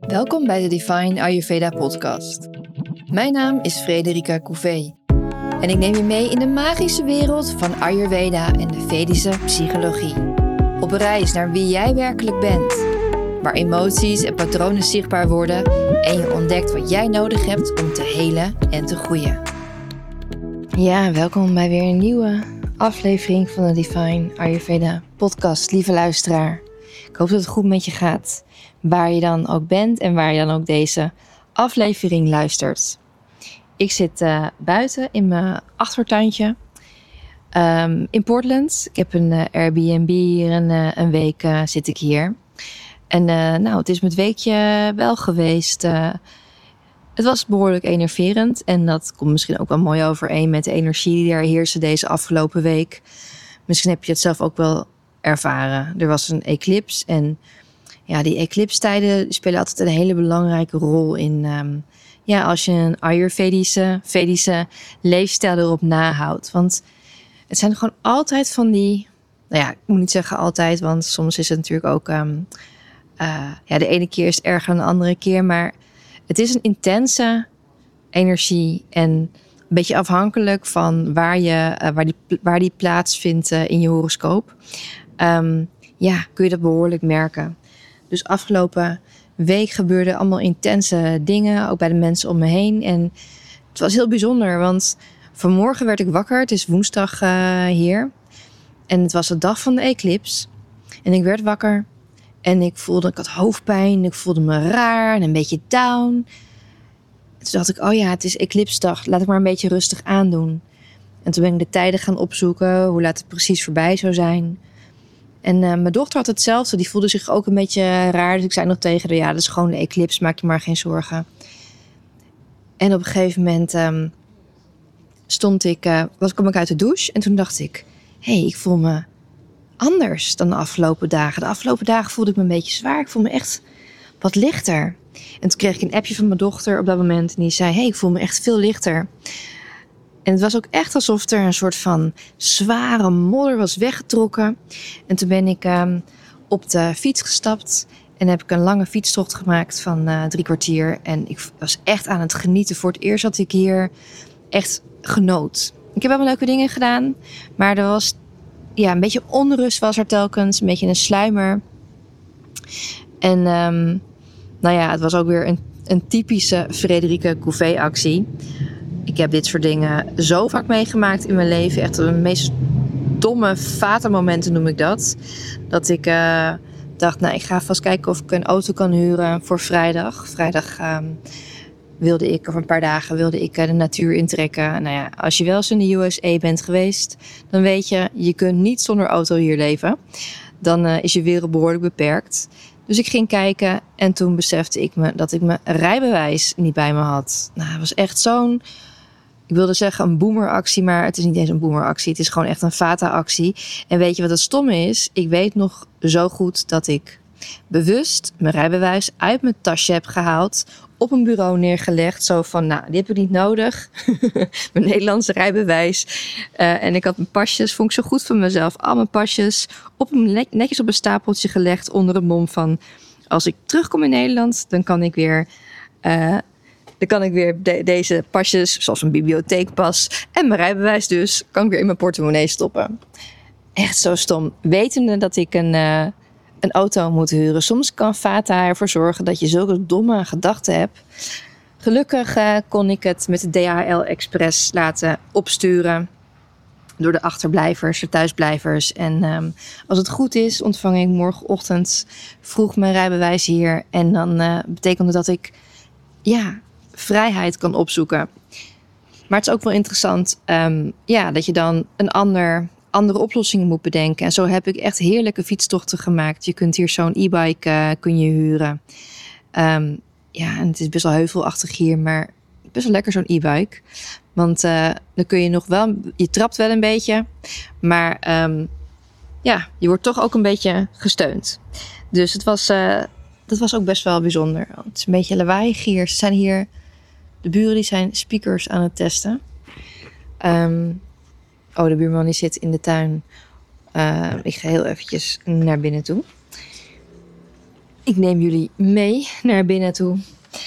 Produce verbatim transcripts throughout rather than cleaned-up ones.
Welkom bij de Divine Ayurveda podcast. Mijn naam is Frederica Couvé en ik neem je mee in de magische wereld van Ayurveda en de Vedische psychologie. Op reis naar wie jij werkelijk bent, waar emoties en patronen zichtbaar worden en je ontdekt wat jij nodig hebt om te helen en te groeien. Ja, welkom bij weer een nieuwe aflevering van de Divine Ayurveda podcast, lieve luisteraar. Ik hoop dat het goed met je gaat, waar je dan ook bent en waar je dan ook deze aflevering luistert. Ik zit uh, buiten in mijn achtertuintje um, in Portland. Ik heb een uh, Airbnb hier en uh, een week uh, zit ik hier. En uh, nou, het is met het weekje wel geweest. Uh, het was behoorlijk enerverend en dat komt misschien ook wel mooi overeen met de energie die er heerste deze afgelopen week. Misschien heb je het zelf ook wel ervaren. Er was een eclips en ja, die eclipstijden spelen altijd een hele belangrijke rol in um, ja, als je een Ayurvedische Vedische leefstijl erop nahoudt. Want het zijn gewoon altijd van die, nou ja, ik moet niet zeggen altijd, want soms is het natuurlijk ook, um, uh, ja, de ene keer is het erger dan de andere keer, maar het is een intense energie en een beetje afhankelijk van waar, je, uh, waar, die, waar die plaatsvindt uh, in je horoscoop. Um, ja, kun je dat behoorlijk merken. Dus afgelopen week gebeurden allemaal intense dingen, ook bij de mensen om me heen. En het was heel bijzonder, want vanmorgen werd ik wakker. Het is woensdag uh, hier. En het was de dag van de eclips. En ik werd wakker en ik voelde, ik had hoofdpijn. Ik voelde me raar en een beetje down. Toen dacht ik, oh ja, het is eclipsdag. Laat ik maar een beetje rustig aandoen. En toen ben ik de tijden gaan opzoeken, hoe laat het precies voorbij zou zijn. En uh, mijn dochter had hetzelfde. Die voelde zich ook een beetje raar. Dus ik zei nog tegen haar, ja, dat is gewoon een eclips. Maak je maar geen zorgen. En op een gegeven moment um, stond ik, uh, was, kwam ik uit de douche. En toen dacht ik, hé, hey, ik voel me anders dan de afgelopen dagen. De afgelopen dagen voelde ik me een beetje zwaar. Ik voel me echt wat lichter. En toen kreeg ik een appje van mijn dochter op dat moment. En die zei, hé, hey, ik voel me echt veel lichter. En het was ook echt alsof er een soort van zware modder was weggetrokken. En toen ben ik um, op de fiets gestapt. En heb ik een lange fietstocht gemaakt van uh, drie kwartier. En ik was echt aan het genieten. Voor het eerst had ik hier echt genoot. Ik heb wel leuke dingen gedaan. Maar er was ja, een beetje onrust was er telkens. Een beetje een sluimer. En um, nou ja, het was ook weer een, een typische Frederica Couvé actie. Ik heb dit soort dingen zo vaak meegemaakt in mijn leven. Echt de meest domme vatermomenten noem ik dat. Dat ik uh, dacht, nou, ik ga vast kijken of ik een auto kan huren voor vrijdag. Vrijdag um, wilde ik, of een paar dagen, wilde ik uh, de natuur intrekken. Nou ja, als je wel eens in de U S A bent geweest, dan weet je, je kunt niet zonder auto hier leven. Dan uh, is je wereld behoorlijk beperkt. Dus ik ging kijken en toen besefte ik me dat ik mijn rijbewijs niet bij me had. Nou, het was echt zo'n, ik wilde zeggen een boomeractie, maar het is niet eens een boomeractie. Het is gewoon echt een vata-actie. En weet je wat het stomme is? Ik weet nog zo goed dat ik bewust mijn rijbewijs uit mijn tasje heb gehaald, op een bureau neergelegd. Zo van, nou, die heb ik niet nodig. Mijn Nederlandse rijbewijs. Uh, en ik had mijn pasjes, vond ik zo goed van mezelf. Al mijn pasjes op een, netjes op een stapeltje gelegd onder het mom van, als ik terugkom in Nederland, dan kan ik weer Uh, Dan kan ik weer de- deze pasjes, zoals een bibliotheekpas en mijn rijbewijs dus, kan ik weer in mijn portemonnee stoppen. Echt zo stom. Wetende dat ik een, uh, een auto moet huren. Soms kan Vata ervoor zorgen dat je zulke domme gedachten hebt. Gelukkig uh, kon ik het met de D H L Express laten opsturen door de achterblijvers, de thuisblijvers. En um, als het goed is, ontvang ik morgenochtend vroeg mijn rijbewijs hier. En dan uh, betekent dat ik, ja, vrijheid kan opzoeken. Maar het is ook wel interessant um, ja, dat je dan een ander, andere oplossing moet bedenken. En zo heb ik echt heerlijke fietstochten gemaakt. Je kunt hier zo'n e-bike uh, kun je huren. Um, ja, en het is best wel heuvelachtig hier, maar best wel lekker zo'n e-bike. Want uh, dan kun je nog wel, je trapt wel een beetje, maar um, ja, je wordt toch ook een beetje gesteund. Dus het was, uh, dat was ook best wel bijzonder. Het is een beetje lawaaiig hier. Ze zijn hier, de buren die zijn speakers aan het testen. Um, oh, de buurman die zit in de tuin. Uh, ik ga heel eventjes naar binnen toe. Ik neem jullie mee naar binnen toe.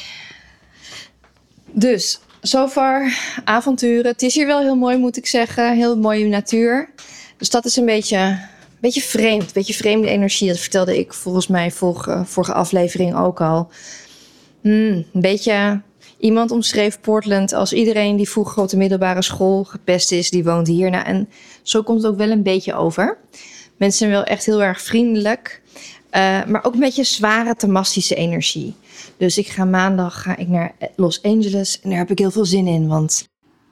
Dus, zover avonturen. Het is hier wel heel mooi, moet ik zeggen. Heel mooie natuur. Dus dat is een beetje, een beetje vreemd. Een beetje vreemde energie. Dat vertelde ik volgens mij vorige, vorige aflevering ook al. Hmm, een beetje... Iemand omschreef Portland als iedereen die vroeger op de middelbare school gepest is, die woont hier. Nou, en zo komt het ook wel een beetje over. Mensen zijn wel echt heel erg vriendelijk. Uh, maar ook een beetje zware tamastische energie. Dus ik ga maandag ga ik naar Los Angeles en daar heb ik heel veel zin in. Want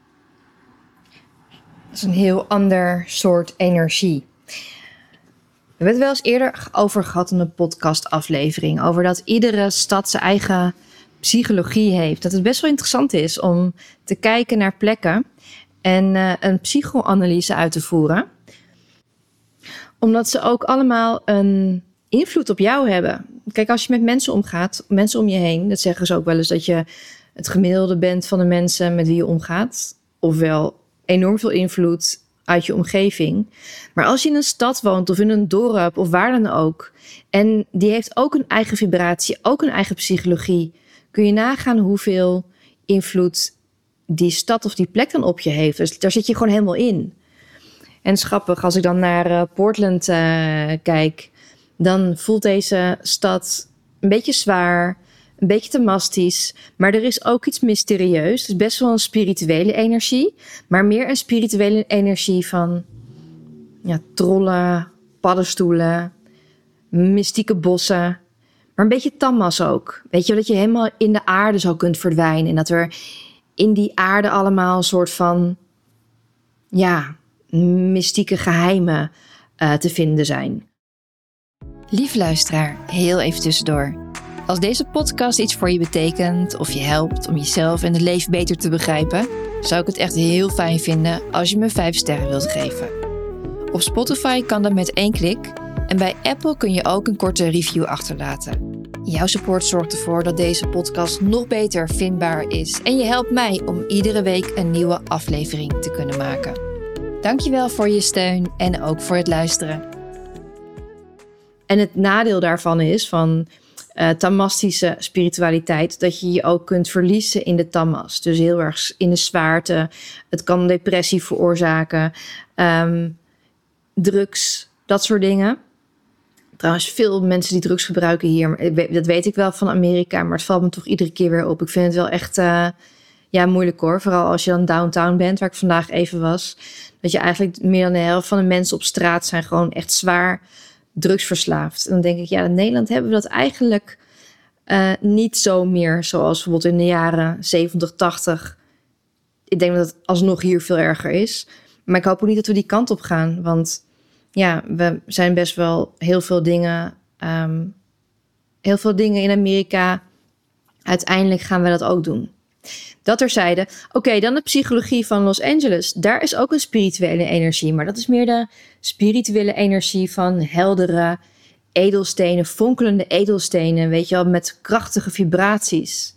dat is een heel ander soort energie. We hebben het wel eens eerder over gehad in een podcastaflevering. Over dat iedere stad zijn eigen psychologie heeft. Dat het best wel interessant is om te kijken naar plekken en uh, een psychoanalyse uit te voeren. Omdat ze ook allemaal een invloed op jou hebben. Kijk, als je met mensen omgaat, mensen om je heen, dat zeggen ze ook wel eens dat je het gemiddelde bent van de mensen met wie je omgaat. Ofwel enorm veel invloed uit je omgeving. Maar als je in een stad woont of in een dorp of waar dan ook, en die heeft ook een eigen vibratie, ook een eigen psychologie, kun je nagaan hoeveel invloed die stad of die plek dan op je heeft. Dus daar zit je gewoon helemaal in. En schappig, als ik dan naar uh, Portland uh, kijk, dan voelt deze stad een beetje zwaar, een beetje tamastisch. Maar er is ook iets mysterieus. Het is best wel een spirituele energie, maar meer een spirituele energie van ja, trollen, paddenstoelen, mystieke bossen. Maar een beetje tamas ook. Weet je, dat je helemaal in de aarde zo kunt verdwijnen. En dat er in die aarde allemaal een soort van ja, mystieke geheimen uh, te vinden zijn. Lieve luisteraar, heel even tussendoor. Als deze podcast iets voor je betekent of je helpt om jezelf en het leven beter te begrijpen, zou ik het echt heel fijn vinden als je me vijf sterren wilt geven. Op Spotify kan dat met één klik en bij Apple kun je ook een korte review achterlaten. Jouw support zorgt ervoor dat deze podcast nog beter vindbaar is en je helpt mij om iedere week een nieuwe aflevering te kunnen maken. Dankjewel voor je steun en ook voor het luisteren. En het nadeel daarvan is van uh, tamastische spiritualiteit, dat je je ook kunt verliezen in de tamas. Dus heel erg in de zwaarte. Het kan depressie veroorzaken, um, drugs, dat soort dingen. Trouwens, veel mensen die drugs gebruiken hier, dat weet ik wel van Amerika, maar het valt me toch iedere keer weer op. Ik vind het wel echt uh, ja, moeilijk hoor. Vooral als je dan downtown bent, waar ik vandaag even was. Dat je eigenlijk meer dan de helft van de mensen op straat zijn gewoon echt zwaar drugsverslaafd. En dan denk ik, ja, in Nederland hebben we dat eigenlijk uh, niet zo meer zoals bijvoorbeeld in de jaren zeventig, tachtig. Ik denk dat het alsnog hier veel erger is. Maar ik hoop ook niet dat we die kant op gaan, want ja, we zijn best wel heel veel dingen, um, heel veel dingen in Amerika. Uiteindelijk gaan we dat ook doen. Dat terzijde. Oké, okay, dan de psychologie van Los Angeles. Daar is ook een spirituele energie, maar dat is meer de spirituele energie van heldere edelstenen, fonkelende edelstenen, weet je wel, met krachtige vibraties.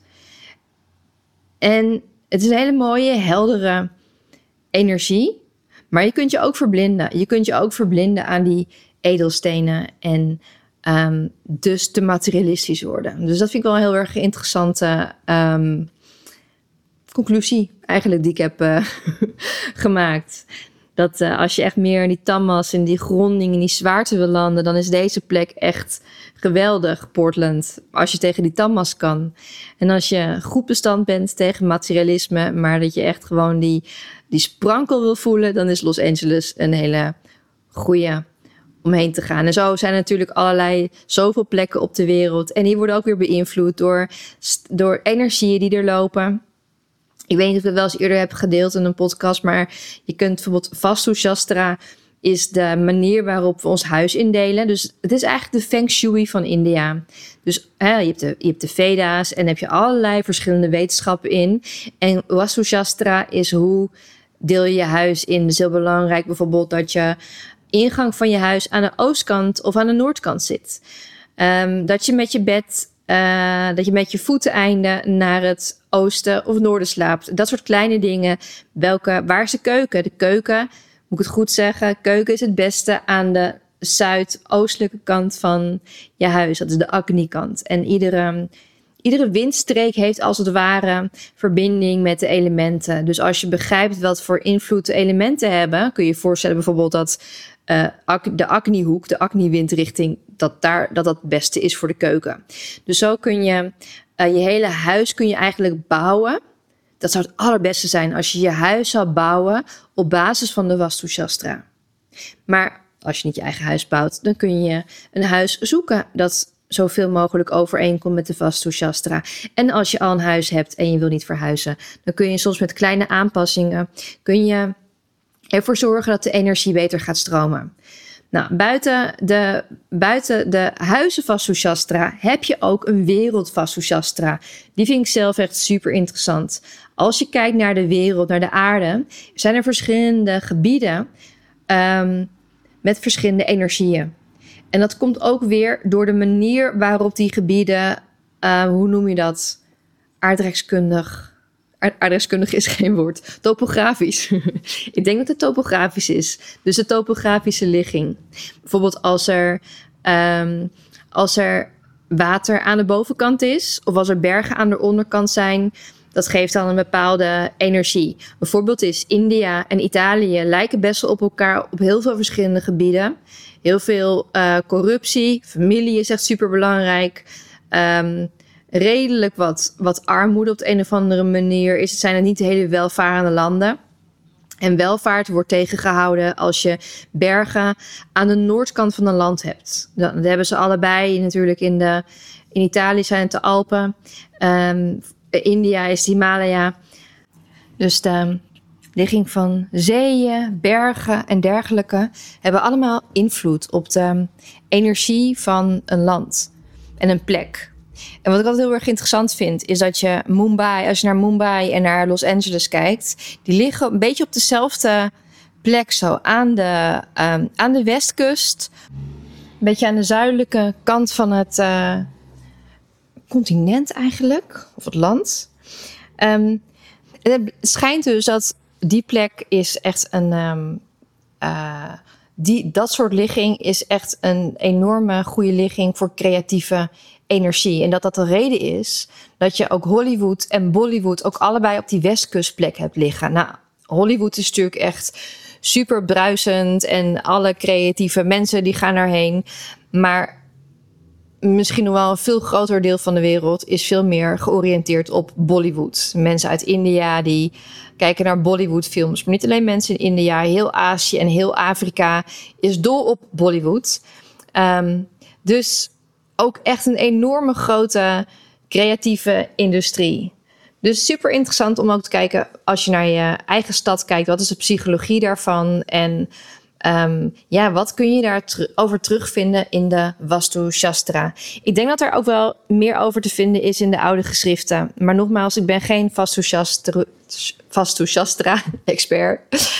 En het is een hele mooie, heldere energie. Maar je kunt je ook verblinden. Je kunt je ook verblinden aan die edelstenen en um, dus te materialistisch worden. Dus dat vind ik wel een heel erg interessante um, conclusie eigenlijk die ik heb uh, gemaakt. Dat uh, als je echt meer in die tamas, in die gronding, in die zwaarte wil landen, dan is deze plek echt geweldig, Portland. Als je tegen die tamas kan. En als je goed bestand bent tegen materialisme, maar dat je echt gewoon die, die sprankel wil voelen, dan is Los Angeles een hele goede om heen te gaan. En zo zijn er natuurlijk allerlei, zoveel plekken op de wereld. En die worden ook weer beïnvloed door, door energieën die er lopen. Ik weet niet of ik het wel eens eerder heb gedeeld in een podcast, maar je kunt bijvoorbeeld Vastu Shastra is de manier waarop we ons huis indelen. Dus het is eigenlijk de Feng Shui van India. Dus hè, je, hebt de, je hebt de Veda's en daar heb je allerlei verschillende wetenschappen in. En Vastu Shastra is hoe deel je je huis in. Het is heel belangrijk bijvoorbeeld dat je ingang van je huis aan de oostkant of aan de noordkant zit. Um, dat je met je bed, uh, dat je met je voeteneinden naar het oosten of noorden slaapt. Dat soort kleine dingen. Welke, waar is de keuken? De keuken, moet ik het goed zeggen, keuken is het beste aan de zuidoostelijke kant van je huis. Dat is de Agni-kant. En iedere, iedere windstreek heeft als het ware verbinding met de elementen. Dus als je begrijpt wat voor invloed de elementen hebben, kun je je voorstellen bijvoorbeeld dat uh, de Agni-hoek, de Agni-windrichting, dat, daar, dat dat het beste is voor de keuken. Dus zo kun je uh, je hele huis kun je eigenlijk bouwen. Dat zou het allerbeste zijn als je je huis zou bouwen op basis van de Vastu Shastra. Maar als je niet je eigen huis bouwt, dan kun je een huis zoeken dat zoveel mogelijk overeenkomt met de Vastu Shastra. En als je al een huis hebt en je wil niet verhuizen, dan kun je soms met kleine aanpassingen kun je ervoor zorgen dat de energie beter gaat stromen. Nou, buiten de, buiten de huizen Vastu Shastra heb je ook een wereld Vastu Shastra. Die vind ik zelf echt super interessant. Als je kijkt naar de wereld, naar de aarde, zijn er verschillende gebieden um, met verschillende energieën. En dat komt ook weer door de manier waarop die gebieden, uh, hoe noem je dat, aardrijkskundig... Aardrijkskundig is geen woord. Topografisch. Ik denk dat het topografisch is. Dus de topografische ligging. Bijvoorbeeld als er, um, als er water aan de bovenkant is, of als er bergen aan de onderkant zijn, dat geeft dan een bepaalde energie. Een voorbeeld is India en Italië lijken best wel op elkaar op heel veel verschillende gebieden. Heel veel uh, corruptie. Familie is echt super belangrijk. Um, redelijk wat, wat armoede op de een of andere manier is. Het zijn het niet de hele welvarende landen. En welvaart wordt tegengehouden als je bergen aan de noordkant van een land hebt. Dat, dat hebben ze allebei natuurlijk in, de, in Italië zijn het de Alpen. Um, India is de Himalaya. Dus de ligging van zeeën, bergen en dergelijke hebben allemaal invloed op de energie van een land en een plek. En wat ik altijd heel erg interessant vind, is dat je Mumbai, als je naar Mumbai en naar Los Angeles kijkt, die liggen een beetje op dezelfde plek, zo aan de, um, aan de westkust. Een beetje aan de zuidelijke kant van het uh, continent eigenlijk, of het land. Um, het schijnt dus dat die plek is echt een... Um, uh, die, dat soort ligging is echt een enorme goede ligging voor creatieve energie. En dat dat de reden is dat je ook Hollywood en Bollywood ook allebei op die westkustplek hebt liggen. Nou, Hollywood is natuurlijk echt super bruisend en alle creatieve mensen die gaan daarheen. Maar misschien nog wel een veel groter deel van de wereld is veel meer georiënteerd op Bollywood. Mensen uit India die kijken naar Bollywood films. Maar niet alleen mensen in India, heel Azië en heel Afrika is dol op Bollywood. Um, dus ook echt een enorme grote creatieve industrie. Dus super interessant om ook te kijken als je naar je eigen stad kijkt. Wat is de psychologie daarvan? En um, ja, wat kun je daarover ter- terugvinden in de Vastu Shastra? Ik denk dat er ook wel meer over te vinden is in de oude geschriften. Maar nogmaals, ik ben geen Vastu Shastra, Vastu Shastra expert.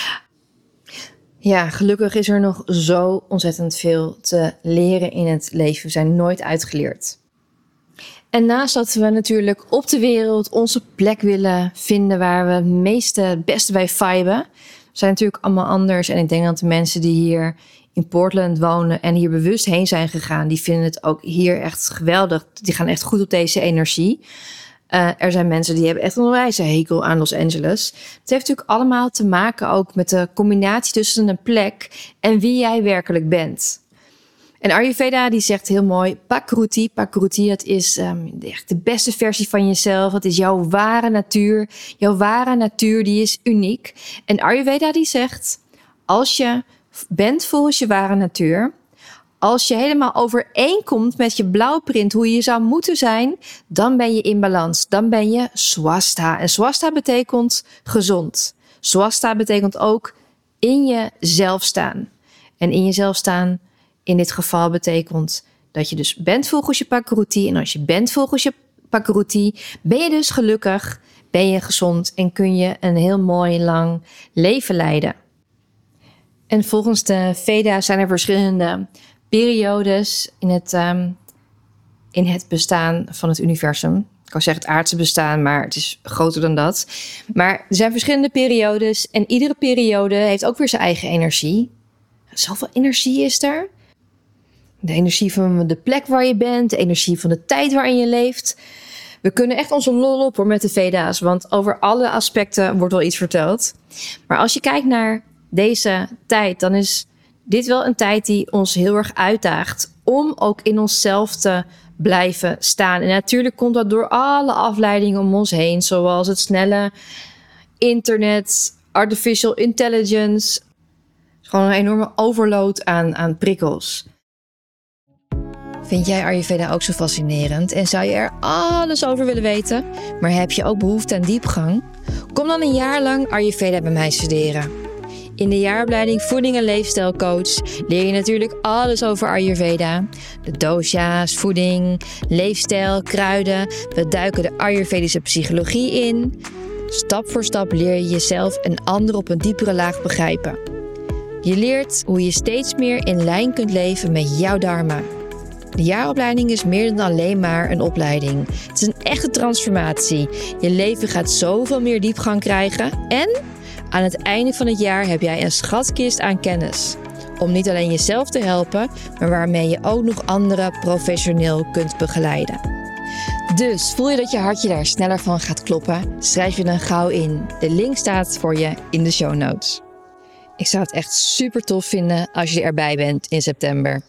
Ja, gelukkig is er nog zo ontzettend veel te leren in het leven. We zijn nooit uitgeleerd. En naast dat we natuurlijk op de wereld onze plek willen vinden waar we het meeste, het beste bij viben, zijn natuurlijk allemaal anders. En ik denk dat de mensen die hier in Portland wonen en hier bewust heen zijn gegaan, die vinden het ook hier echt geweldig. Die gaan echt goed op deze energie. Uh, er zijn mensen die hebben echt een onwijze hekel aan Los Angeles. Het heeft natuurlijk allemaal te maken ook met de combinatie tussen een plek en wie jij werkelijk bent. En Ayurveda die zegt heel mooi, Prakruti, Prakruti, dat is um, echt de beste versie van jezelf. Dat is jouw ware natuur. Jouw ware natuur die is uniek. En Ayurveda die zegt, als je bent volgens je ware natuur, als je helemaal overeenkomt met je blauwprint, hoe je zou moeten zijn, dan ben je in balans. Dan ben je swastha. En swastha betekent gezond. Swastha betekent ook in jezelf staan. En in jezelf staan in dit geval betekent dat je dus bent volgens je Prakruti. En als je bent volgens je Prakruti, ben je dus gelukkig, ben je gezond en kun je een heel mooi lang leven leiden. En volgens de Veda zijn er verschillende periodes in het, um, in het bestaan van het universum. Ik kan zeggen het aardse bestaan, maar het is groter dan dat. Maar er zijn verschillende periodes en iedere periode heeft ook weer zijn eigen energie. Zoveel energie is er. De energie van de plek waar je bent, de energie van de tijd waarin je leeft. We kunnen echt onze lol op hoor met de Veda's, want over alle aspecten wordt wel iets verteld. Maar als je kijkt naar deze tijd, dan is dit wel een tijd die ons heel erg uitdaagt om ook in onszelf te blijven staan. En natuurlijk komt dat door alle afleidingen om ons heen, zoals het snelle internet, artificial intelligence. Gewoon een enorme overload aan, aan prikkels. Vind jij Ayurveda ook zo fascinerend en zou je er alles over willen weten, maar heb je ook behoefte aan diepgang? Kom dan een jaar lang Ayurveda bij mij studeren. In de jaaropleiding Voeding en Leefstijlcoach leer je natuurlijk alles over Ayurveda. De dosha's, voeding, leefstijl, kruiden. We duiken de Ayurvedische psychologie in. Stap voor stap leer je jezelf en anderen op een diepere laag begrijpen. Je leert hoe je steeds meer in lijn kunt leven met jouw dharma. De jaaropleiding is meer dan alleen maar een opleiding. Het is een echte transformatie. Je leven gaat zoveel meer diepgang krijgen en aan het einde van het jaar heb jij een schatkist aan kennis. Om niet alleen jezelf te helpen, maar waarmee je ook nog anderen professioneel kunt begeleiden. Dus voel je dat je hartje daar sneller van gaat kloppen? Schrijf je dan gauw in. De link staat voor je in de show notes. Ik zou het echt super tof vinden als je erbij bent in september.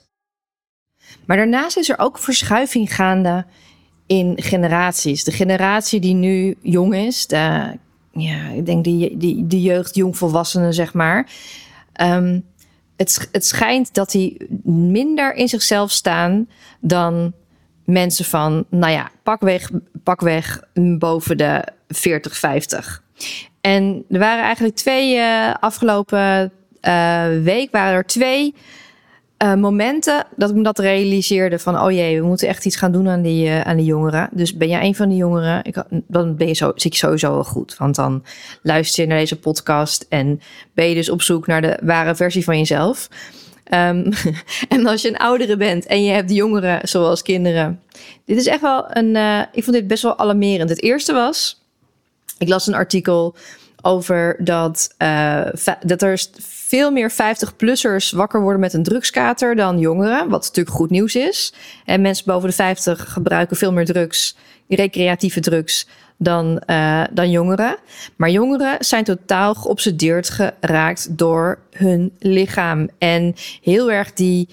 Maar daarnaast is er ook verschuiving gaande in generaties. De generatie die nu jong is, de, ja, ik denk die, die, die jeugd, jongvolwassenen zeg maar. Um, het, het schijnt dat die minder in zichzelf staan dan mensen van, nou ja, pakweg, pakweg boven de veertig, vijftig. En er waren eigenlijk twee, uh, afgelopen uh, week waren er twee uh, momenten dat ik me dat realiseerde van, oh jee, we moeten echt iets gaan doen aan die, uh, aan die jongeren. Dus ben jij een van die jongeren, ik, dan ben je zo, zit je sowieso wel goed. Want dan luister je naar deze podcast en ben je dus op zoek naar de ware versie van jezelf. Um, en als je een oudere bent en je hebt jongeren zoals kinderen. Dit is echt wel een, uh, ik vond dit best wel alarmerend. Het eerste was, ik las een artikel over dat, uh, fa- dat er veel meer vijftig-plussers wakker worden met een drugskater dan jongeren. Wat natuurlijk goed nieuws is. En mensen boven de vijftig gebruiken veel meer drugs, recreatieve drugs, dan, uh, dan jongeren. Maar jongeren zijn totaal geobsedeerd geraakt door hun lichaam. En heel erg die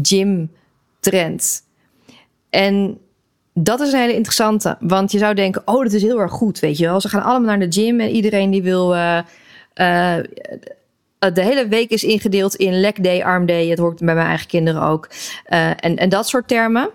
gym-trend. En dat is een hele interessante. Want je zou denken, oh, dat is heel erg goed, weet je wel. Ze gaan allemaal naar de gym en iedereen die wil Uh, uh, de hele week is ingedeeld in leg day, arm day. Het hoort bij mijn eigen kinderen ook. Uh, en, en dat soort termen.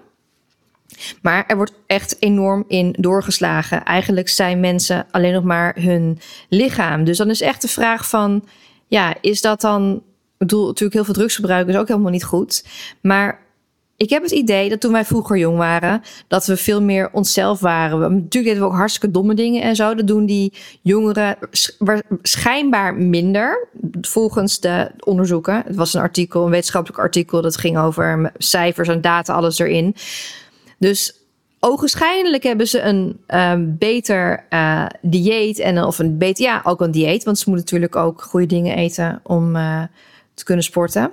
Maar er wordt echt enorm in doorgeslagen. Eigenlijk zijn mensen alleen nog maar hun lichaam. Dus dan is echt de vraag van, ja, is dat dan, ik bedoel, natuurlijk heel veel drugsgebruik is ook helemaal niet goed. Maar ik heb het idee dat toen wij vroeger jong waren, dat we veel meer onszelf waren. We, natuurlijk deden we ook hartstikke domme dingen en zo. Dat doen die jongeren schijnbaar minder, volgens de onderzoeken. Het was een artikel, een wetenschappelijk artikel, dat ging over cijfers en data, alles erin. Dus ogenschijnlijk hebben ze een uh, beter uh, dieet. En, of een beter, ja, ook een dieet. Want ze moeten natuurlijk ook goede dingen eten om uh, te kunnen sporten.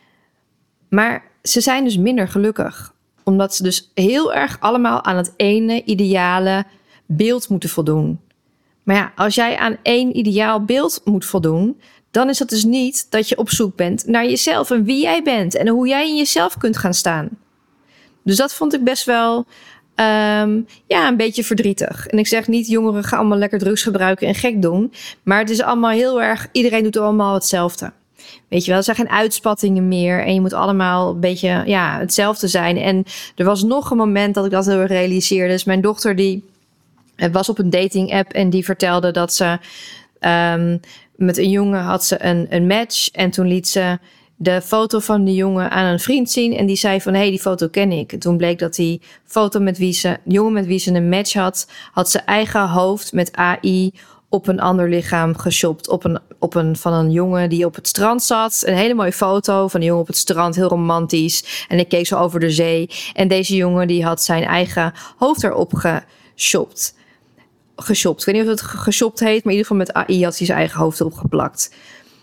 Maar ze zijn dus minder gelukkig. Omdat ze dus heel erg allemaal aan het ene ideale beeld moeten voldoen. Maar ja, als jij aan één ideaal beeld moet voldoen, dan is dat dus niet dat je op zoek bent naar jezelf en wie jij bent. En hoe jij in jezelf kunt gaan staan. Dus dat vond ik best wel um, ja, een beetje verdrietig. En ik zeg niet, jongeren gaan allemaal lekker drugs gebruiken en gek doen. Maar het is allemaal heel erg, iedereen doet allemaal hetzelfde. Weet je wel, er zijn geen uitspattingen meer. En je moet allemaal een beetje ja, hetzelfde zijn. En er was nog een moment dat ik dat heel erg realiseerde. Dus mijn dochter die was op een dating app en die vertelde dat ze um, met een jongen had ze een, een match. En toen liet ze de foto van die jongen aan een vriend zien. En die zei van, hé, hey, die foto ken ik. En toen bleek dat die foto met wie ze, de jongen met wie ze een match had, had zijn eigen hoofd met A I op een ander lichaam geshopt. Op een, op een, van een jongen die op het strand zat. Een hele mooie foto van een jongen op het strand. Heel romantisch. En ik keek zo over de zee. En deze jongen die had zijn eigen hoofd erop geshopt. Geshopt. Ik weet niet of het geshopt heet. Maar in ieder geval met A I had hij zijn eigen hoofd erop geplakt.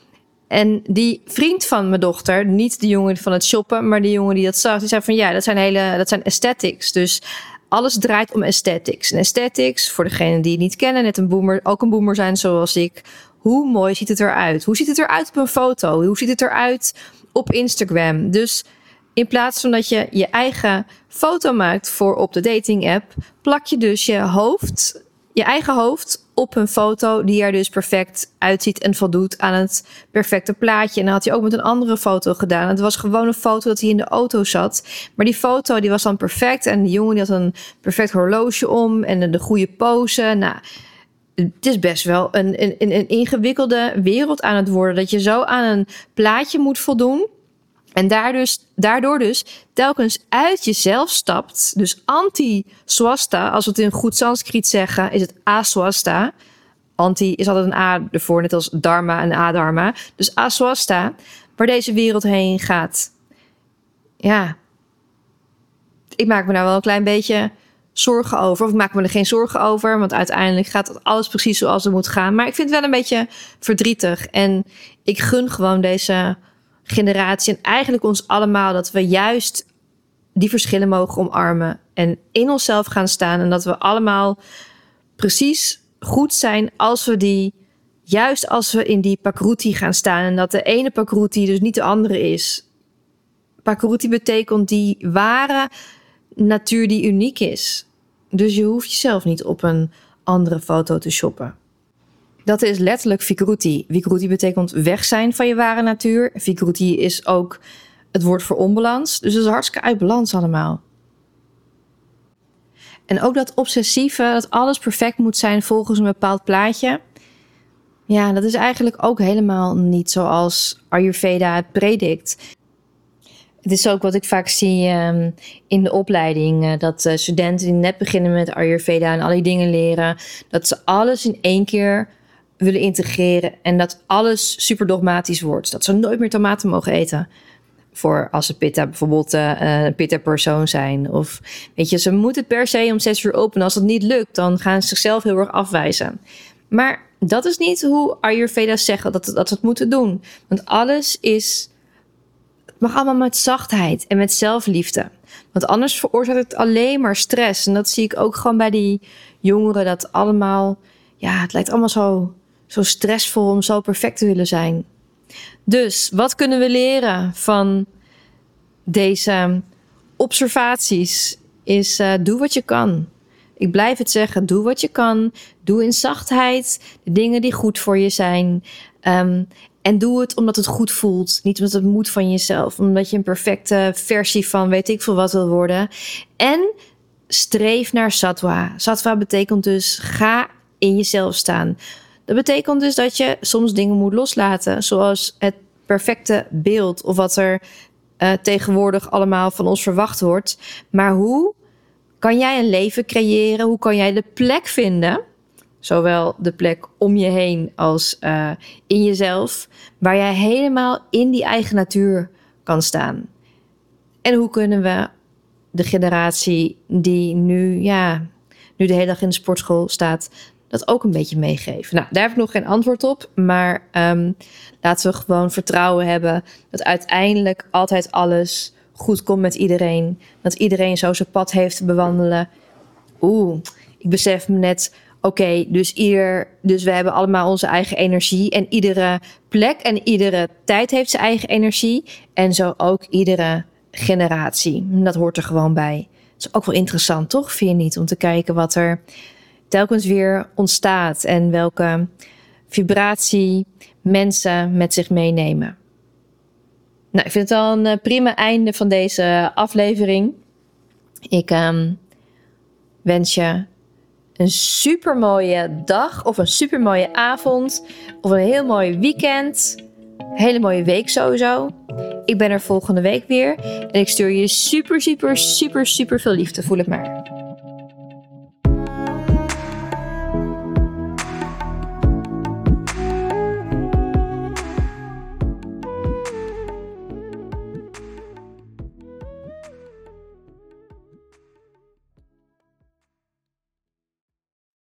En die vriend van mijn dochter, niet de jongen van het shoppen, maar de jongen die dat zag, die zei van ja, dat zijn hele, dat zijn aesthetics. Dus alles draait om aesthetics. En aesthetics, voor degenen die het niet kennen, net een boomer, ook een boomer zijn zoals ik. Hoe mooi ziet het eruit? Hoe ziet het eruit op een foto? Hoe ziet het eruit op Instagram? Dus in plaats van dat je je eigen foto maakt voor op de dating app, plak je dus je hoofd, je eigen hoofd op een foto die er dus perfect uitziet en voldoet aan het perfecte plaatje. En dat had hij ook met een andere foto gedaan. Het was gewoon een foto dat hij in de auto zat. Maar die foto die was dan perfect. En die jongen die had een perfect horloge om en de goede pose. Nou, het is best wel een, een, een ingewikkelde wereld aan het worden. Dat je zo aan een plaatje moet voldoen. En daar dus, daardoor dus telkens uit jezelf stapt. Dus anti-swasta, als we het in goed Sanskriet zeggen, is het aswasta. Anti is altijd een A ervoor, net als dharma en adharma. Dus aswasta, waar deze wereld heen gaat. Ja, ik maak me daar wel een klein beetje zorgen over. Of ik maak me er geen zorgen over, want uiteindelijk gaat alles precies zoals het moet gaan. Maar ik vind het wel een beetje verdrietig. En ik gun gewoon deze generatie en eigenlijk ons allemaal dat we juist die verschillen mogen omarmen en in onszelf gaan staan en dat we allemaal precies goed zijn als we die, juist als we in die pakruti gaan staan en dat de ene pakruti dus niet de andere is. Pakruti betekent die ware natuur die uniek is. Dus je hoeft jezelf niet op een andere foto te shoppen. Dat is letterlijk Vikruti. Vikruti betekent weg zijn van je ware natuur. Vikruti is ook het woord voor onbalans. Dus dat is hartstikke uit balans allemaal. En ook dat obsessieve, dat alles perfect moet zijn volgens een bepaald plaatje. Ja, dat is eigenlijk ook helemaal niet zoals Ayurveda het predikt. Het is ook wat ik vaak zie um, in de opleiding. Uh, dat uh, studenten die net beginnen met Ayurveda en al die dingen leren, dat ze alles in één keer willen integreren en dat alles super dogmatisch wordt. Dat ze nooit meer tomaten mogen eten. Voor als ze pitta bijvoorbeeld uh, een pitta persoon zijn. Of weet je, ze moeten per se om zes uur openen. Als dat niet lukt, dan gaan ze zichzelf heel erg afwijzen. Maar dat is niet hoe Ayurveda zegt dat, dat ze het moeten doen. Want alles is, het mag allemaal met zachtheid en met zelfliefde. Want anders veroorzaakt het alleen maar stress. En dat zie ik ook gewoon bij die jongeren. Dat allemaal, ja, het lijkt allemaal zo, zo stressvol om zo perfect te willen zijn. Dus wat kunnen we leren van deze observaties? Is uh, doe wat je kan. Ik blijf het zeggen, doe wat je kan. Doe in zachtheid de dingen die goed voor je zijn. Um, en doe het omdat het goed voelt. Niet omdat het moet van jezelf. Omdat je een perfecte versie van weet ik veel wat wil worden. En streef naar sattva. Sattva betekent dus ga in jezelf staan. Dat betekent dus dat je soms dingen moet loslaten. Zoals het perfecte beeld. Of wat er uh, tegenwoordig allemaal van ons verwacht wordt. Maar hoe kan jij een leven creëren? Hoe kan jij de plek vinden? Zowel de plek om je heen als uh, in jezelf. Waar jij helemaal in die eigen natuur kan staan. En hoe kunnen we de generatie die nu, ja, nu de hele dag in de sportschool staat, dat ook een beetje meegeven? Nou, daar heb ik nog geen antwoord op. Maar um, laten we gewoon vertrouwen hebben dat uiteindelijk altijd alles goed komt met iedereen. Dat iedereen zo zijn pad heeft te bewandelen. Oeh, ik besef me net, oké, okay, dus, ieder, dus we hebben allemaal onze eigen energie. En iedere plek en iedere tijd heeft zijn eigen energie. En zo ook iedere generatie. Dat hoort er gewoon bij. Dat is ook wel interessant, toch? Vind je niet? Om te kijken wat er telkens weer ontstaat. En welke vibratie mensen met zich meenemen. Nou, ik vind het al een prima einde van deze aflevering. Ik um, wens je een supermooie dag of een supermooie avond of een heel mooi weekend. Een hele mooie week sowieso. Ik ben er volgende week weer en ik stuur je super, super, super, super veel liefde. Voel het maar.